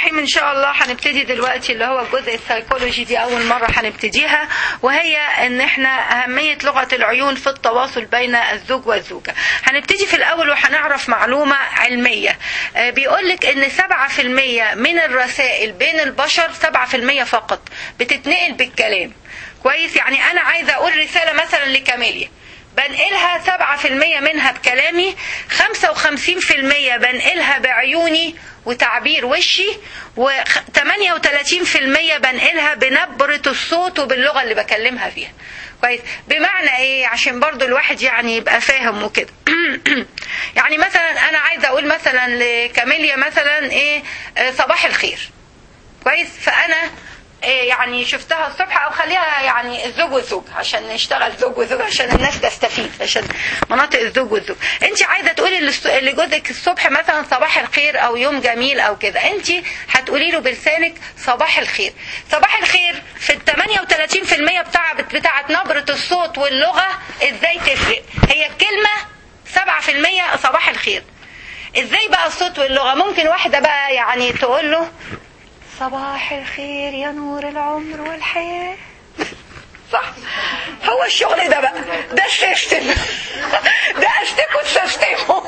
الرحيم. ان شاء الله هنبتدي دلوقتي اللي هو الجزء السيكولوجي، دي اول مرة هنبتديها، وهي ان احنا اهمية لغة العيون في التواصل بين الزوج والزوجة. هنبتدي في الاول وهنعرف معلومة علمية. بيقولك ان 7% من الرسائل بين البشر، 7% فقط بتتنقل بالكلام. كويس؟ يعني انا عايزة اقول رسالة مثلا لكاميليا، بنقلها 7% منها بكلامي، 55% بنقلها بعيوني وتعبير وشي، و38% بنقلها بنبرة الصوت وباللغة اللي بكلمها فيها. كويس؟ بمعنى ايه؟ عشان برضو الواحد يعني يبقى فاهم وكده. يعني مثلا انا عايزة اقول مثلا لكاميليا مثلا ايه، صباح الخير. كويس؟ فانا يعني شفتها الصبح، او خليها يعني الزوج والزوج عشان نشتغل زوج وزوج عشان الناس تستفيد، عشان مناطق الزوج والزوج. انت عايزه تقولي لجوزك الصبح مثلا صباح الخير او يوم جميل او كده، انت هتقولي له بلسانك صباح الخير. صباح الخير في ال 38% بتاعت نبره الصوت واللغه ازاي تفرق؟ هي الكلمه 7% صباح الخير. ازاي بقى الصوت واللغه؟ ممكن واحده بقى يعني تقول له صباح الخير يا نور العمر والحياة. صح، هو الشغل ده بقى، ده السيستم، ده استيكو السيستم.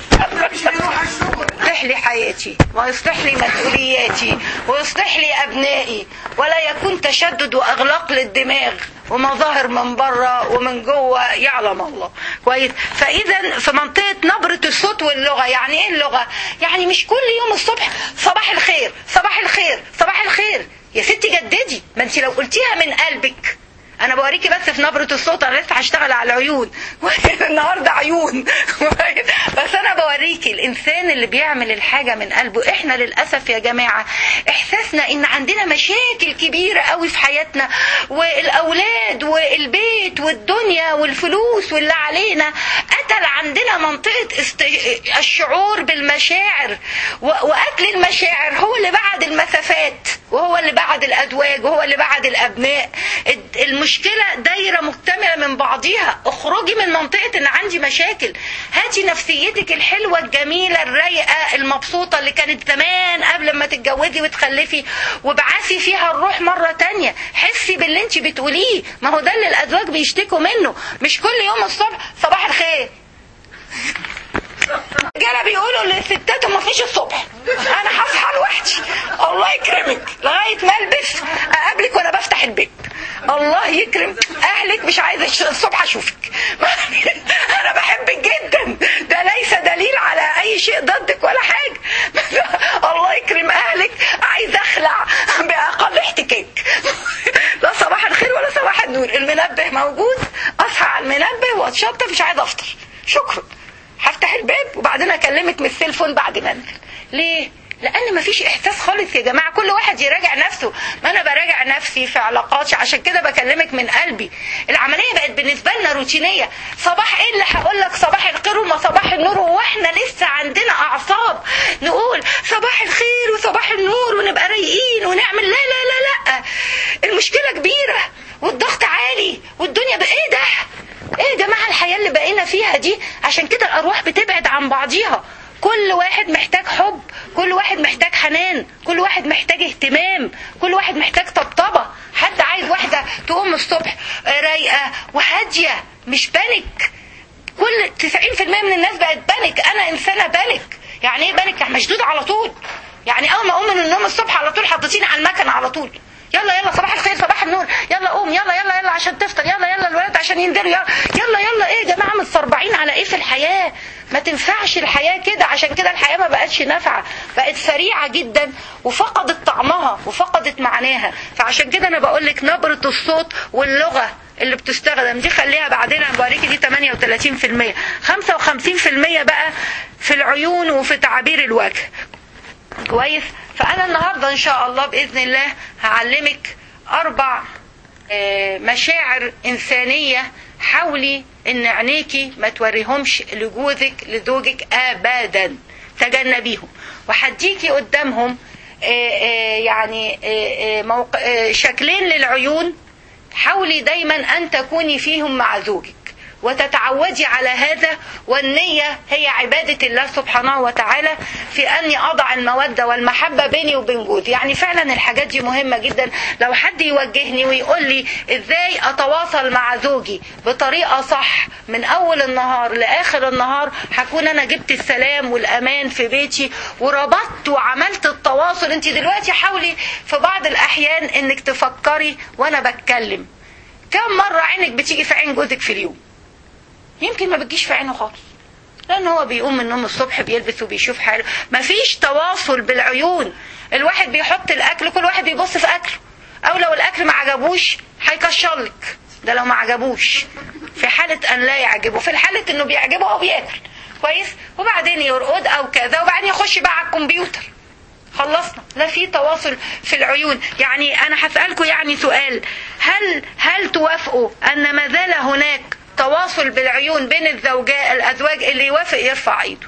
يصلح لي حياتي ويصلح لي مسؤولياتي ويصلح لي أبنائي، ولا يكون تشدد وإغلاق للدماغ ومظاهر من بره ومن جوه يعلم الله. كويس؟ فإذا في منطقة نبرة الصوت واللغة، يعني إيه اللغة؟ يعني مش كل يوم الصبح صباح الخير صباح الخير صباح الخير. يا ستي جددي، ما انت لو قلتيها من قلبك. انا بوريكي بس في نبرة الصوت، انا لسه هشتغل على العيون النهارده عيون بس انا بوريكي الانسان اللي بيعمل الحاجة من قلبه. احنا للاسف يا جماعة احساسنا ان عندنا مشاكل كبيرة قوي في حياتنا، والاولاد والبيت والدنيا والفلوس واللي علينا، قتل عندنا منطقة الشعور بالمشاعر، وقتل المشاعر هو اللي بعد المسافات، وهو اللي بعد الازواج، وهو اللي بعد الابناء. المشكلة دايرة مكتملة من بعضيها. اخرجي من منطقة ان عندي مشاكل، هاتي نفسيتك الحلوة الجميلة الرايقة المبسوطة اللي كانت زمان قبل ما تتجوزي وتخلفي، وابعثي فيها الروح مرة تانية. حسي باللي انت بتقوليه، ما هو ده اللي الازواج بيشتكوا منه. مش كل يوم الصبح صباح الخير. الرجاله بيقولوا للستات ما فيش الصبح، انا هصحى لوحدي الله يكرمك لغايه ما البس اقابلك وانا بفتح البيت، الله يكرم اهلك، مش عايزه الصبح اشوفك انا بحبك جدا، ده ليس دليل على اي شيء ضدك ولا حاجه الله يكرم اهلك، عايز اخلع باقل احتكاك لا صباح الخير ولا صباح النور. المنبه موجود، اصحى على المنبه واتشطف، مش عايزه افطر، شكرا، هفتح الباب وبعدين اكلمك من التليفون بعد ما انزل. ليه؟ لان مفيش احساس خالص يا جماعه. كل واحد يراجع نفسه، ما انا براجع نفسي في علاقاتي، عشان كده بكلمك من قلبي. العمليه بقت بالنسبه لنا روتينيه. صباح ايه اللي هقول لك صباح الخير وما صباح النور، واحنا لسه عندنا اعصاب نقول صباح الخير وصباح النور ونبقى رايقين ونعمل؟ لا لا لا لا، المشكله كبيره والضغط عالي والدنيا ايه ده؟ ايه يا جماعه الحياه اللي بقينا فيها دي؟ عشان كده الارواح بتبعد عن بعضيها. كل واحد محتاج حب، كل واحد محتاج حنان، كل واحد محتاج اهتمام، كل واحد محتاج طبطبه. حد عايز واحده تقوم الصبح رايقه وهاديه، مش بانك. كل 90% من الناس بقت بانك. انا انسانه بانك. يعني ايه بانك؟ يعني مشدوده على طول. يعني اول ما اقوم من النوم الصبح على طول حطيتيني على المكنه على طول، يلا يلا صباح الخير صباح النور، يلا قوم، يلا يلا يلا عشان تفطر، يلا يلا الولاد عشان ينزلوا، يلا يلا يلا. ايه يا جماعه متصربعين على ايه في الحياه؟ ما تنفعش الحياه كده. عشان كده الحياه ما بقتش نافعه، بقت سريعه جدا وفقدت طعمها وفقدت معناها. فعشان كده انا بقول لك نبره الصوت واللغه اللي بتستخدم دي خليها بعدين، انا بوريكي دي 38%. 55% بقى في العيون وفي تعابير الوجه. كويس؟ فأنا النهاردة إن شاء الله بإذن الله هعلمك 4 مشاعر إنسانية. حاولي إن عينيكي ما توريهمش لجوزك لزوجك أبدا، تجنبيهم. وهديكي قدامهم يعني شكلين للعيون. حاولي دايما أن تكوني فيهم مع زوجك، وتتعودي على هذا. والنية هي عبادة الله سبحانه وتعالى في أني أضع المودة والمحبة بيني وبين جوزي. يعني فعلا الحاجات دي مهمة جدا. لو حد يوجهني ويقول لي إزاي أتواصل مع زوجي بطريقة صح من أول النهار لآخر النهار، هكون أنا جبت السلام والأمان في بيتي وربطت وعملت التواصل. أنت دلوقتي حاولي في بعض الأحيان إنك تفكري وأنا بتكلم كم مرة عينك بتيجي في عين جوزك في اليوم؟ يمكن ما بتجيش في عينه خالص، لأن هو بيقوم من النوم الصبح بيلبس وبيشوف حاله. مفيش تواصل بالعيون. الواحد بيحط الأكل، كل واحد بيبص في أكله، أو لو الأكل ما عجبوش هيكشرلك، ده لو ما عجبوش، في حالة أن لا يعجبه. في الحالة إنه بيعجبه أو بياكل كويس وبعدين يرقد أو كذا وبعدين يخش بقى على الكمبيوتر. خلصنا. لا في تواصل في العيون. يعني أنا هسألكم يعني سؤال، هل توافقوا أن ما زال هناك تواصل بالعيون بين الأزواج؟ اللي يوافق يرفع ايده.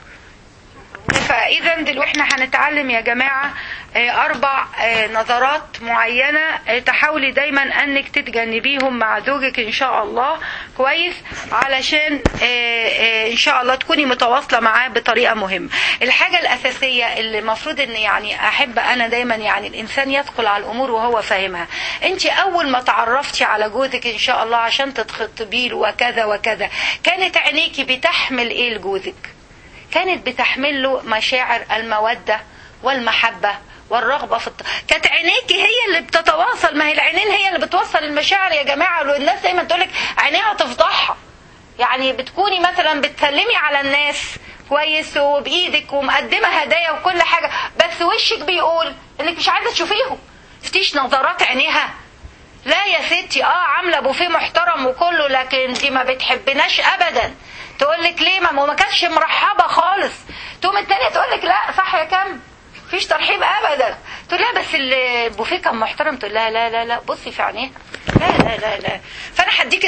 فإذا دلوقتي احنا هنتعلم يا جماعة 4 نظرات معينة تحاولي دايما انك تتجنبيهم مع زوجك ان شاء الله كويس، علشان ان شاء الله تكوني متواصلة معاه بطريقة مهمة. الحاجة الاساسية اللي المفروض ان يعني احب انا دايما يعني الانسان يدخل على الامور وهو فاهمها. انت اول ما تعرفتي على جوزك ان شاء الله عشان تتخطبي له وكذا وكذا، كانت عينيكي بتحمل ايه لجوزك؟ كانت بتحمل له مشاعر المودة والمحبة والرغبة في كانت عينيكي هي اللي بتتواصل. ما هي العينين هي اللي بتوصل المشاعر يا جماعة. الناس دايما تقولك عينيها تفضحها. يعني بتكوني مثلا بتسلمي على الناس كويس وبإيدك ومقدمة هدايا وكل حاجة، بس وشك بيقول انك مش عايزة تشوفيهم. شفتيش نظرات عينيها؟ لا يا ستي عاملة بوفيه محترم وكله، لكن دي ما بتحبناش ابدا. تقول لك ليه؟ ما كانتش مرحبة خالص. تقوم التانية تقول لك لا صح يا كم فيش ترحيب ابدا. تقول لها بس البوفيه كان محترم. تقول لها لا لا لا بصي في عينيها، لا لا لا لا. فانا هديك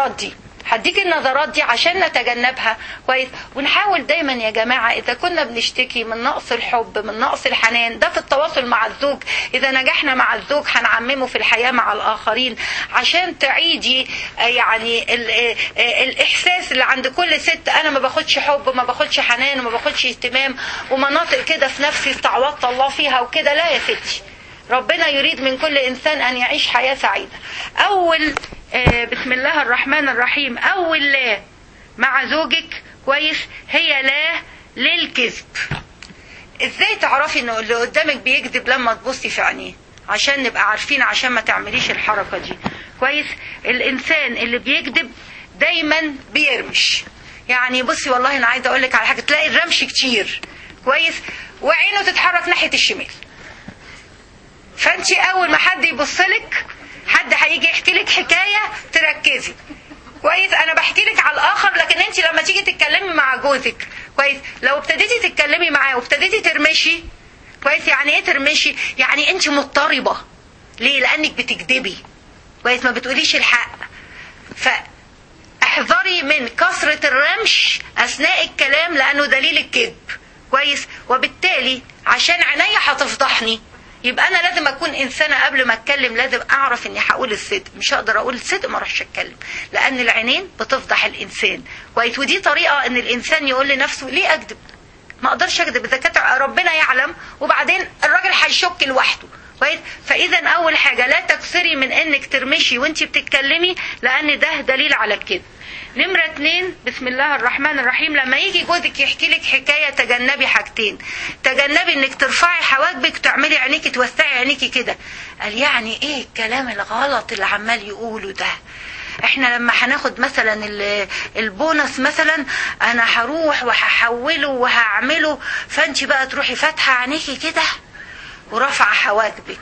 النظرات دي عشان نتجنبها كويس. ونحاول دايما يا جماعة اذا كنا بنشتكي من نقص الحب من نقص الحنان، ده في التواصل مع الزوج. اذا نجحنا مع الزوج هنعممه في الحياة مع الاخرين، عشان تعيدي يعني الاحساس اللي عند كل ست، انا ما باخدش حب وما باخدش حنان وما باخدش اهتمام ومناطق كده في نفسي استعوضت الله فيها وكده. لا يا ستي، ربنا يريد من كل انسان ان يعيش حياة سعيدة. اول بسم الله الرحمن الرحيم، اول لا مع زوجك كويس هي لا للكذب. ازاي تعرفي انه اللي قدامك بيكذب؟ لما تبصي في عينيه، عشان نبقى عارفين، عشان ما تعمليش الحركة دي كويس. الانسان اللي بيكذب دايما بيرمش. يعني بصي والله انا عايزه اقول لك على حاجه، تلاقي الرمش كتير كويس وعينه تتحرك ناحيه الشمال. فانت اول ما حد يبصلك، حد هيجي يحكي لك حكايه تركزي كويس. انا بحكي لك على الاخر، لكن انت لما تيجي تتكلمي مع جوزك كويس، لو ابتديتي تتكلمي معاه وابتديتي ترمشي كويس. يعني ايه ترمشي؟ يعني انت مضطربه. ليه؟ لانك بتكذبي كويس، ما بتقوليش الحق. فاحذري من كثره الرمش اثناء الكلام، لانه دليل الكذب كويس. وبالتالي عشان عينيا هتفضحني، يبقى انا لازم اكون انسانه قبل ما اتكلم، لازم اعرف اني هقول الصدق. مش هقدر اقول الصدق ما اروحش اتكلم، لان العينين بتفضح الانسان كويس. ودي طريقه ان الانسان يقول لنفسه ليه اكذب؟ ما اقدرش اكذب، اذا كانت ربنا يعلم، وبعدين الراجل هيشك لوحده كويس. فاذا اول حاجه لا تكثري من انك ترمشي وانت بتتكلمي، لان ده دليل على الكذب. نمرة 2 بسم الله الرحمن الرحيم، لما يجي جوزك يحكي لك حكاية تجنبي حاجتين. تجنبي انك ترفعي حواجبك وتعملي عينيكي توسعي عينيكي كده. قال يعني ايه الكلام الغلط اللي عمال يقوله ده؟ احنا لما هناخد مثلا البونص مثلا، انا هروح وهحوله وهعمله، فانت بقى تروحي فاتحة عينيكي كده ورافعة حواجبك.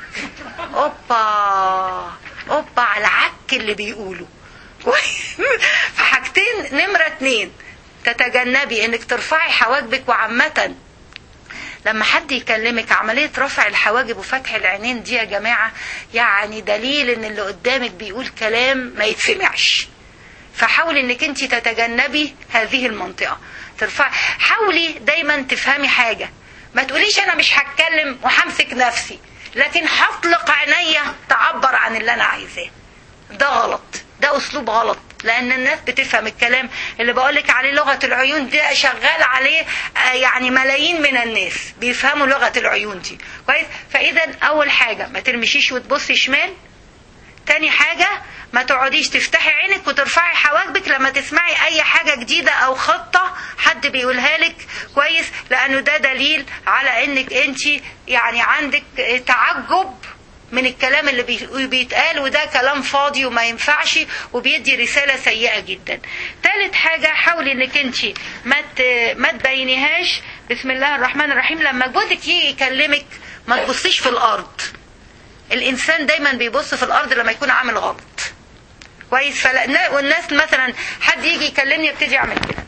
اوبا اوبا على العك اللي بيقوله. فحاجتين. نمرة 2 تتجنبي انك ترفعي حواجبك. وعامة لما حد يكلمك، عملية رفع الحواجب وفتح العينين دي يا جماعة يعني دليل ان اللي قدامك بيقول كلام ما يتسمعش. فحاولي انك انت تتجنبي هذه المنطقة. حاولي دايما تفهمي حاجة، ما تقوليش انا مش هتكلم وهمسك نفسي، لكن هطلق عينيا تعبر عن اللي انا عايزاه. ده غلط، ده اسلوب غلط لان الناس بتفهم الكلام اللي بقولك عليه. لغة العيون ده شغال عليه يعني ملايين من الناس بيفهموا لغة العيون دي كويس. فاذا اول حاجة ما ترمشيش وتبصي شمال. تاني حاجة ما تقعديش تفتحي عينك وترفعي حواجبك لما تسمعي اي حاجة جديدة او خطة حد بيقولها لك كويس، لانه ده دليل على انك انت يعني عندك تعجب من الكلام اللي بيتقال، وده كلام فاضي وما ينفعش وبيدي رسالة سيئة جدا. ثالث حاجة حاولي انك انت ما تبينيهاش. بسم الله الرحمن الرحيم. لما جوزك يجي يكلمك ما تبصيش في الارض. الانسان دايما بيبص في الارض لما يكون عامل غلط كويس. والناس مثلا حد يجي يكلمني ابتدي اعمل كده،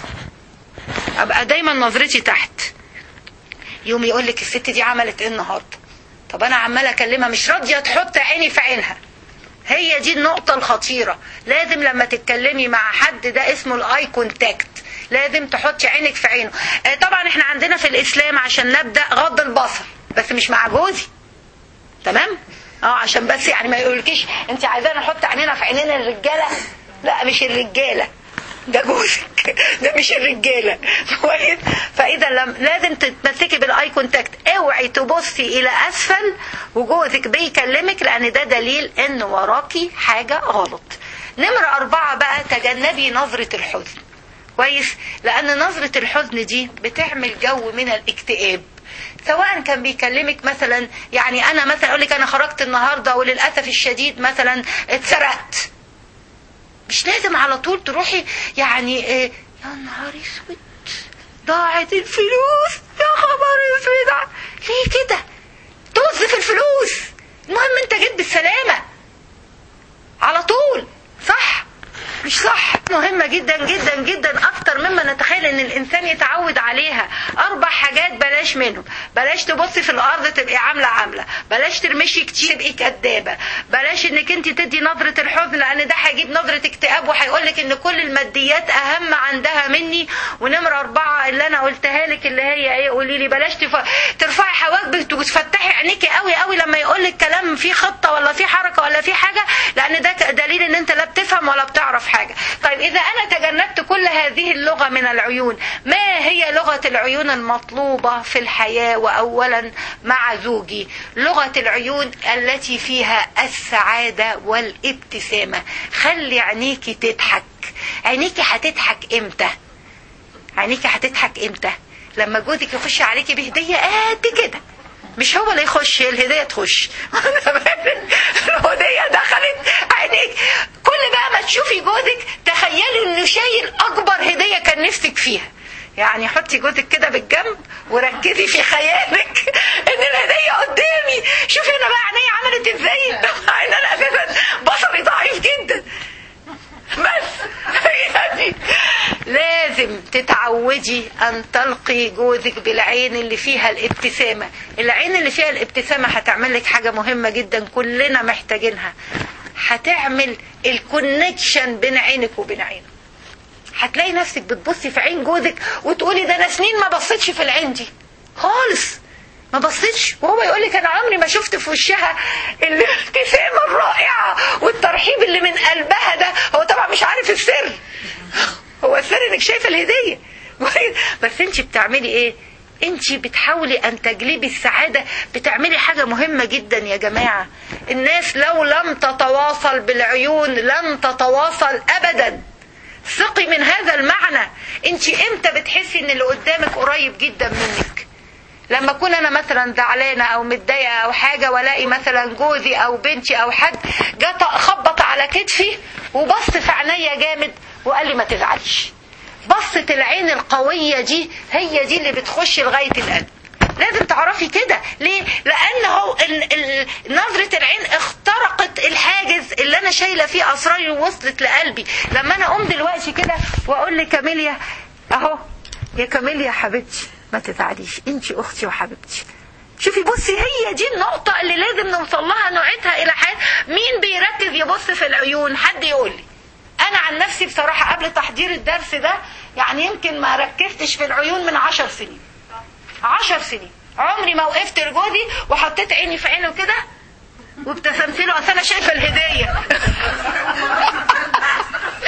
ابقى دايما نظرتي تحت. يوم يقول لك الست دي عملت ايه النهارده؟ طب انا عماله اكلمها مش راضيه تحط عيني في عينها. هي دي النقطه الخطيره. لازم لما تتكلمي مع حد ده اسمه الاي كونتاكت، لازم تحطي عينك في عينه. طبعا احنا عندنا في الاسلام عشان نبدا غض البصر، بس مش مع جوزي، تمام؟ عشان بس يعني ما يقولكيش انت عايزانا نحط عينينا في عينين الرجاله. لا مش الرجاله، ده جوزك، ده مش الرجاله كويس. فاذا لازم تتمسكي بالاي كونتاكت. اوعي تبصي الى اسفل وجوزك بيكلمك، لان ده دليل ان وراكي حاجه غلط. نمرة 4 بقى تجنبي نظرة الحزن كويس، لان نظرة الحزن دي بتعمل جو من الاكتئاب. سواء كان بيكلمك مثلا، يعني انا مثلا اقول لك انا خرجت النهارده وللاسف الشديد مثلا اتسرقت، مش لازم على طول تروحي يعني يا نهار اسود ضاعت الفلوس، يا خبر اسود، ليه كده؟ طز في الفلوس، المهم انت جيت بالسلامه على طول، صح؟ مش صح. مهمة جدا جدا جدا اكتر مما نتخيل ان الانسان يتعود عليها. 4 حاجات بلاش منهم. بلاش تبصي في الارض تبقي عاملة، بلاش ترمشي كتير تبقي كدابة، بلاش انك انت تدي نظرة الحزن لان ده هيجيب نظرة اكتئاب وهيقولك ان كل الماديات اهم عندها مني. ونمرة 4 اللي انا قلتها لك اللي هي ايه؟ قولي لي. بلاش ترفعي حواجبك وتفتحي عينيكي قوي قوي لما يقولك كلام فيه خطة ولا فيه حركة ولا فيه حاجة، لان ده دليل ان انت لا بتفهم ولا بتعرف حاجة. طيب إذا أنا تجنبت كل هذه اللغة من العيون، ما هي لغة العيون المطلوبة في الحياة؟ وأولا مع زوجي لغة العيون التي فيها السعادة والابتسامة. خلي عينيكي تضحك. عينيكي هتضحك إمتى؟ عينيكي هتضحك إمتى؟ لما جوزك يخش عليكي بهدية قد كده، مش هو اللي يخش، الهدية تخش. الهدية دخلت عينيك. كل بقى ما تشوفي جوزك تخيلي انه شايل اكبر هدية كان نفسك فيها. يعني حطي جوزك كده بالجنب وركزي في خيالك ان الهدية قدامي. شوفي انا بقى عينيا عملت ازاي. ان انا اساسا بصري ضعيف جدا، بس يعني لازم تتعودي ان تلقي جوزك بالعين اللي فيها الابتسامة. العين اللي فيها الابتسامة هتعمل لك حاجة مهمة جدا كلنا محتاجينها، هتعمل الكونكشن بين عينك وبين عينه. هتلاقي نفسك بتبصي في عين جوزك وتقولي ده انا سنين ما بصيتش في العين دي خالص، ما بصيتش، وهو يقول لك انا عمري ما شفت في وشها الابتسامه الرائعه والترحيب اللي من قلبها ده. هو طبعا مش عارف السر، هو السر انك شايفه الهديه بس انت بتعملي ايه؟ انت بتحاولي ان تجلبي السعاده. بتعملي حاجه مهمه جدا يا جماعه. الناس لو لم تتواصل بالعيون لن تتواصل ابدا. ثقي من هذا المعنى. انت امتى بتحسي ان اللي قدامك قريب جدا منك؟ لما اكون انا مثلا زعلانه او متضايقه او حاجه والاقي مثلا جوزي او بنتي او حد جه خبط على كتفي وبص في عينيا جامد وقال لي ما تزعلش. بصة العين القويه دي هي دي اللي بتخش لغايه القلب. لازم تعرفي كده. ليه؟ لان هو نظرة العين اخترقت الحاجز اللي انا شايله فيه اسراري ووصلت لقلبي. لما انا اقوم دلوقتي كده واقول لكاميليا اهو يا كاميليا حبيبتي ما تزعليش، انتي اختي وحبيبتي. شوفي بصي، هي دي النقطة اللي لازم نوصل لها، نوعدها الى حياة. مين بيركز يبص في العيون؟ حد يقول لي. انا عن نفسي بصراحة قبل تحضير الدرس ده يعني يمكن ما ركزتش في العيون من 10 سنين. 10 سنين عمري ما وقفت لجوزي وحطيت عيني في عينه كده وابتسمت له اصل انا شايفه الهديه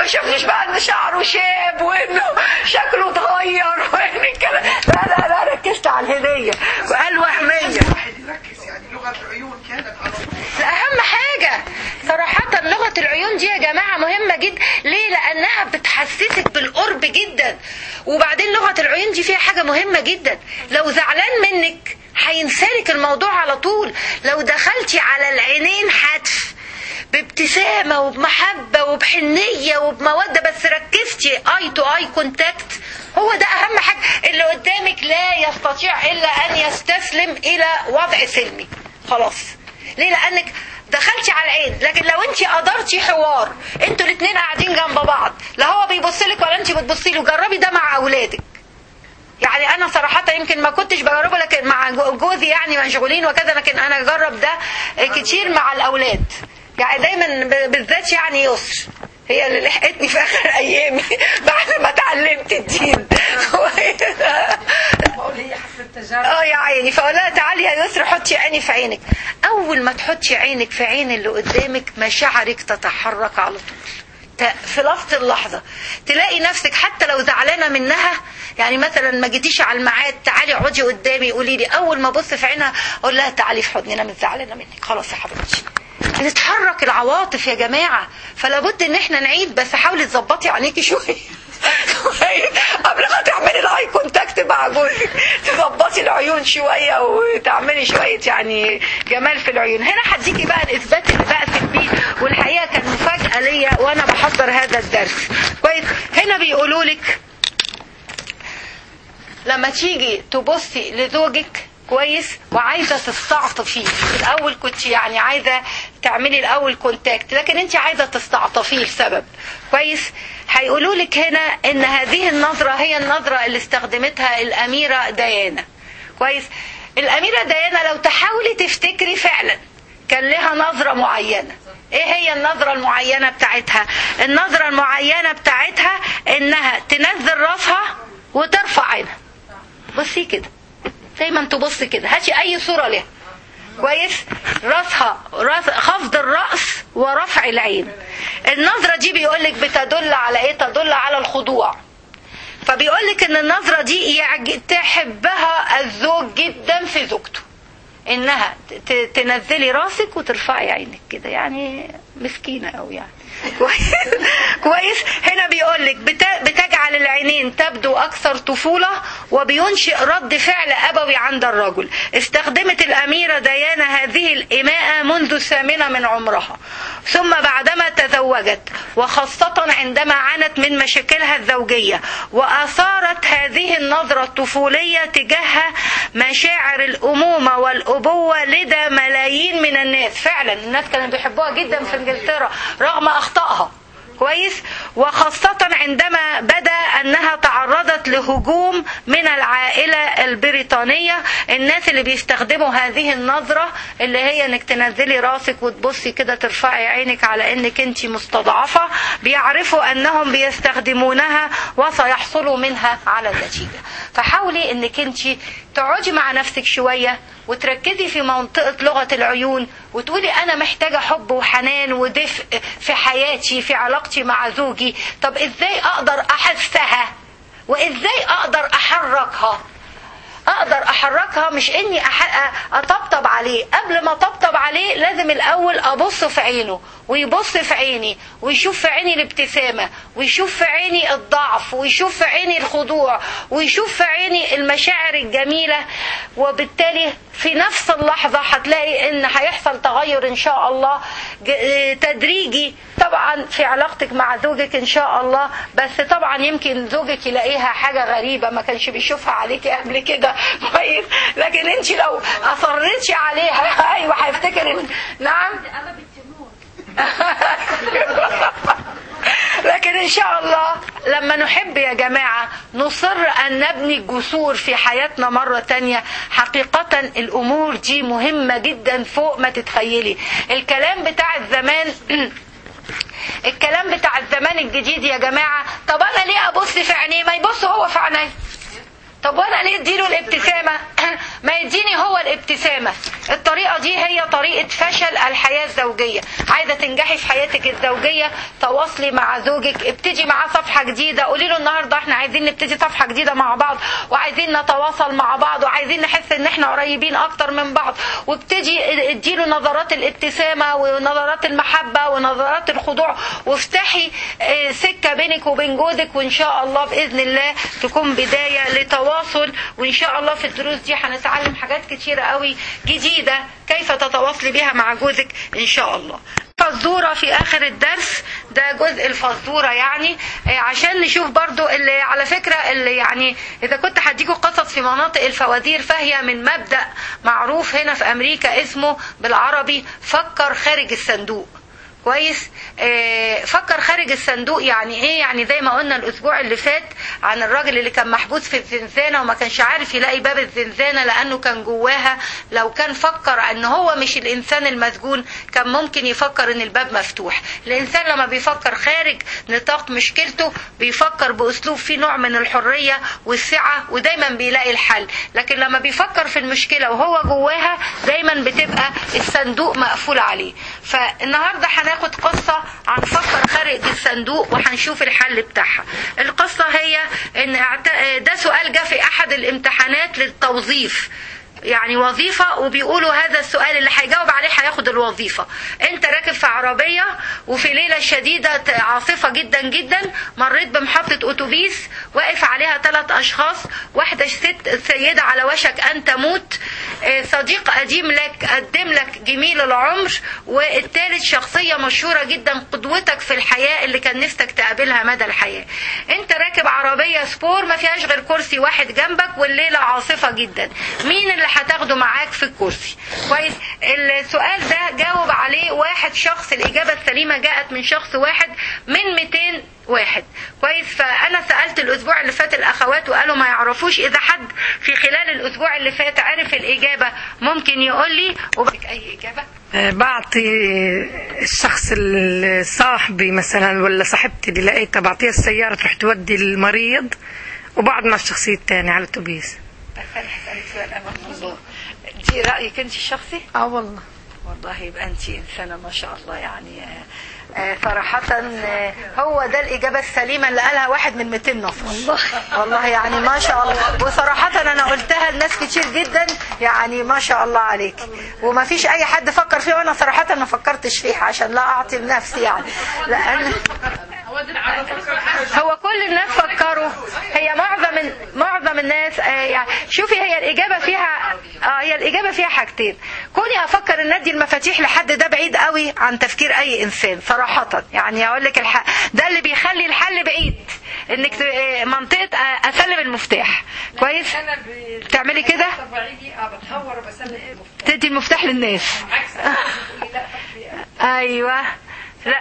ما شفتش بقى ان شعره شاب وانه شكله اتغير وان الكلام. لا ركزت على الهديه وقال وهميه. لغة العيون كانت على طول. أهم حاجة صراحة لغة العيون دي يا جماعة مهمة جدا. ليه؟ لأنها بتحسسك بالقرب جدا. وبعدين لغة العيون دي فيها حاجة مهمة جدا، لو زعلان منك هينسالك الموضوع على طول. لو دخلتي على العينين حتف بابتسامة وبمحبة وبحنية وبمودة، بس ركزتي اي تو اي كونتاكت، هو ده اهم حاجة. اللي قدامك لا يستطيع الا ان يستسلم الى وضع سلمي خلاص. ليه؟ لانك دخلتي على العين. لكن لو انت قدرتي حوار، انتوا الاثنين قاعدين جنب بعض، لا هو بيبصلك ولا انت بتبصي له، جربي ده مع اولادك. يعني انا صراحة يمكن ما كنتش بجربه لكن مع جوزي يعني مشغولين وكذا، لكن انا اجرب ده كتير مع الاولاد. يعني دايما بالذات يعني يسر هي اللي لحقتني في اخر ايامي بعد ما اتعلمت الدين. هي حسب التجارب. يا عيني، فاقول لها تعالي يا يسر حطي عيني في عينك. اول ما تحطي عينك في عين اللي قدامك مشاعرك تتحرك على طول في لحظة اللحظة. تلاقي نفسك حتى لو زعلانة منها، يعني مثلا ما جيتيش على الميعاد، تعالي اقعدي قدامي قولي لي، اول ما ابص في عينها اقول لها تعالي في حضني انا مش زعلانة منك خلاص يا حبيبتي. بتتحرك العواطف يا جماعة. فلا بد ان احنا نعيد، بس حاولي تظبطي عينيكي شوية قبل ما تعملي الاي كونتاكت مع جوزك، تظبطي العيون شوية وتعملي شوية يعني جمال في العيون. هنا هديكي بقى الاثبات اللي بقفل بيه، والحقيقة كان مفاجأة ليا وانا بحضر هذا الدرس كويس. هنا بيقولوا لك لما تيجي تبصي لزوجك كويس وعايزة تستعطفيه، الأول كنت يعني عايزة تعملي الأول كونتاكت، لكن انت عايزة تستعطفيه لسبب كويس. هيقولوا لك هنا ان هذه النظرة هي النظرة اللي استخدمتها الأميرة ديانا كويس. الأميرة ديانا لو تحاولي تفتكري فعلا كان لها نظرة معينة. ايه هي النظرة المعينة بتاعتها؟ النظرة المعينة بتاعتها انها تنزل راسها وترفع عينها. بصي كده زي ما انتوا بص كده، هاتي اي صورة لها كويس. راسها خفض الرأس ورفع العين. النظرة دي بيقولك بتدل على ايه؟ تدل على الخضوع. فبيقولك ان النظرة دي تحبها الزوج جدا في زوجته، انها تنزلي راسك وترفعي عينك كده، يعني مسكينة او يعني كويس. هنا بيقولك بتجعل العينين تبدو اكثر طفولة وبينشئ رد فعل ابوي عند الرجل. استخدمت الاميرة ديانا هذه الإماءة منذ 8 من عمرها، ثم بعدما تزوجت وخاصة عندما عانت من مشاكلها الزوجية، وأثارت هذه النظرة الطفولية تجاهها مشاعر الأمومة والأبوة لدى ملايين من الناس. فعلا الناس كانوا بيحبوها جدا في انجلترا رغم أخطائها كويس. وخاصة عندما بدا أنها تعرضت لهجوم من العائلة البريطانية. الناس اللي بيستخدموا هذه النظرة اللي هي انك تنزلي راسك وتبصي كده ترفعي عينك على انك انت مستضعفة، بيعرفوا انهم بيستخدمونها وسيحصلوا منها على النتيجة. فحاولي انك انت تقعدي مع نفسك شوية وتركزي في منطقة لغة العيون وتقولي أنا محتاجة حب وحنان ودفء في حياتي في علاقتي مع زوجي. طب إزاي أقدر أحسها وإزاي أقدر أحركها؟ أقدر أحركها مش إني أطبطب عليه. قبل ما أطبطب عليه لازم الأول أبص في عينه ويبص في عيني ويشوف في عيني الابتسامة ويشوف في عيني الضعف ويشوف في عيني الخضوع ويشوف في عيني المشاعر الجميلة. وبالتالي في نفس اللحظة هتلاقي إن هيحصل تغير إن شاء الله تدريجي طبعا في علاقتك مع زوجك إن شاء الله. بس طبعا يمكن زوجك يلاقيها حاجة غريبة ما كانش بيشوفها عليكي قبل كده كويس، لكن انت لو أصرتي عليها أيوة هيفتكر نعم لكن إن شاء الله لما نحب يا جماعة نصر أن نبني جسور في حياتنا مرة تانية. حقيقة الأمور دي مهمة جدا فوق ما تتخيلي. الكلام بتاع الزمان الكلام بتاع الزمان الجديد يا جماعة، طب أنا ليه أبص في عينيه؟ ما يبص هو في عينيه. طب وانا ليه اديله الابتسامة؟ ما يديني هو الابتسامة. الطريقة دي هي طريقة فشل الحياة الزوجية. عايزة تنجحي في حياتك الزوجية، تواصلي مع زوجك، ابتدي معاه صفحة جديدة، قولي له النهاردة احنا عايزين نبتدي صفحة جديدة مع بعض، وعايزين نتواصل مع بعض، وعايزين نحس ان احنا قريبين اكتر من بعض، وابتدي اديله نظرات الابتسامة ونظرات المحبة ونظرات الخضوع، وافتحي سكة بينك وبين جوزك، وان شاء الله بإذن الله تكون بداية لتواصل. وان شاء الله في الدروس دي هنتعلم حاجات كتيرة قوي جديدة كيف تتواصلي بها مع جوزك ان شاء الله. فزورة في اخر الدرس، ده جزء الفزورة يعني عشان نشوف برضو اللي على فكرة اللي يعني اذا كنت هديكوا قصص في مناطق الفوازير فهي من مبدأ معروف هنا في امريكا اسمه بالعربي فكر خارج الصندوق. كويس. فكر خارج الصندوق يعني ايه؟ يعني زي ما قلنا الاسبوع اللي فات عن الراجل اللي كان محبوس في الزنزانة وما كانش عارف يلاقي باب الزنزانة لانه كان جواها. لو كان فكر ان هو مش الانسان المسجون كان ممكن يفكر ان الباب مفتوح. الانسان لما بيفكر خارج نطاق مشكلته بيفكر باسلوب فيه نوع من الحرية والسعة ودايما بيلاقي الحل، لكن لما بيفكر في المشكلة وهو جواها دايما بتبقى الصندوق مقفول عليه. فالنهاردة هناخد قصة عن فكر خارج الصندوق وهنشوف الحل بتاعها. القصة هي ان ده سؤال جاء في احد الامتحانات للتوظيف، يعني وظيفة، وبيقولوا هذا السؤال اللي هيجاوب عليه هياخد الوظيفة. انت راكب في عربية وفي ليلة شديدة عاصفة جدا جدا مريت بمحطة اتوبيس واقف عليها 3 اشخاص، واحدة سيدة على وشك ان تموت، صديق قديم لك قدم لك جميل العمر، والثالث شخصية مشهورة جدا قدوتك في الحياة اللي كان نفسك تقابلها مدى الحياة. انت راكب عربية سبور ما فيهاش غير كرسي واحد جنبك والليلة عاصفة جدا، مين اللي هتاخده معاك في الكرسي؟ كويس. السؤال ده جاوب عليه واحد شخص، الإجابة السليمة جاءت من شخص واحد من 200 واحد. كويس. فأنا سألت الأسبوع اللي فات الأخوات وقالوا ما يعرفوش. إذا حد في خلال الأسبوع اللي فات عرف الإجابة ممكن يقول لي. وبعدك أي إجابة؟ بعطي الشخص صاحبي مثلا ولا صاحبتي اللي لقيتها بعطيها السيارة تروح تودي المريض، وبعد مع الشخصية الثانية على الأتوبيس. هسألك سؤال أمام الله، دي رأيك أنت الشخصي؟ والله يبقى أنت إنسانة ما شاء الله يعني. صراحة هو ده الإجابة السليمة اللي قالها واحد من 200 نفر. والله يعني ما شاء الله. وصراحة أنا قلتها لناس كتير جدا يعني ما شاء الله عليك، وما فيش أي حد فكر فيها، وأنا صراحة ما فكرتش فيها عشان لا أعطي لنفسي يعني، لأن هو كل الناس فكروا. هي معظم الناس يعني شوفي هي الإجابة فيها حاجتين. كوني أفكر ان ادي المفاتيح لحد ده بعيد قوي عن تفكير اي انسان صراحة. يعني اقول لك ده اللي بيخلي الحل بعيد، انك منطقة اسلم المفتاح. كويس. بتعملي كده تدي المفتاح للناس. ايوه لا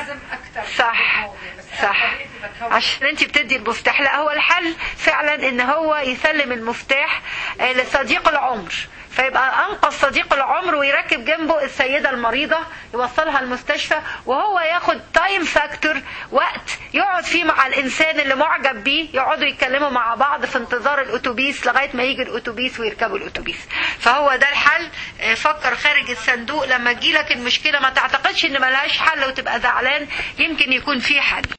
صح عشان انت بتدي المفتاح. لا، هو الحل فعلا ان هو يسلم المفتاح لصديق العمر، فيبقى انقذ صديق العمر ويركب جنبه السيدة المريضة يوصلها المستشفى، وهو ياخد تايم فاكتور، وقت يقعد فيه مع الانسان اللي معجب بيه، يقعدوا يتكلموا مع بعض في انتظار الاتوبيس لغاية ما يجي الاتوبيس ويركبوا الاتوبيس. فهو ده الحل. فكر خارج الصندوق. لما تجيلك المشكلة ما تعتقدش ان ملهاش حل وتبقى زعلان، يمكن يكون فيه حل.